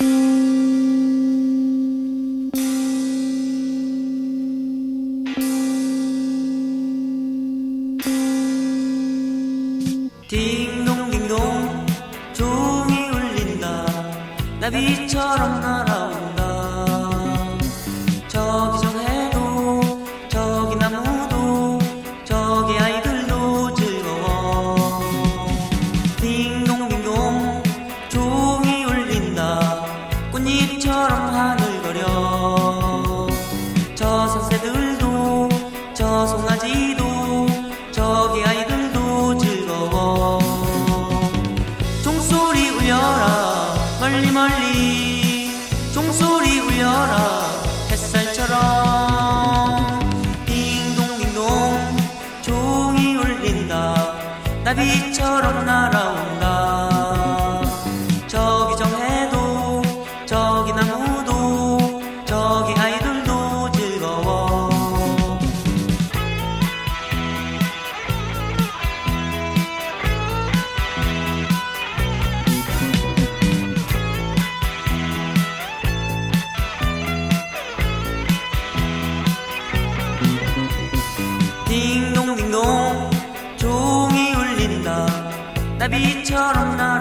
딩동딩동 종이 울린다. 나비처럼 날아온다. 저기 저 해도 저기 나무도 저기 아이들도 즐거워. 딩동딩동 종이 울린다. 꽃잎처럼 하늘거려. 저 산새들도 저 송아지도 저기 아이들도 즐거워. 종소리 울려라 멀리 멀리. 종소리 울려라 햇살처럼. 딩동딩동 종이 울린다. 나비처럼 날아온다. 저기 저 해도 저기 나무도 저기 아이들도 즐거워. 딩동딩동 종이 울린다. 나비처럼 나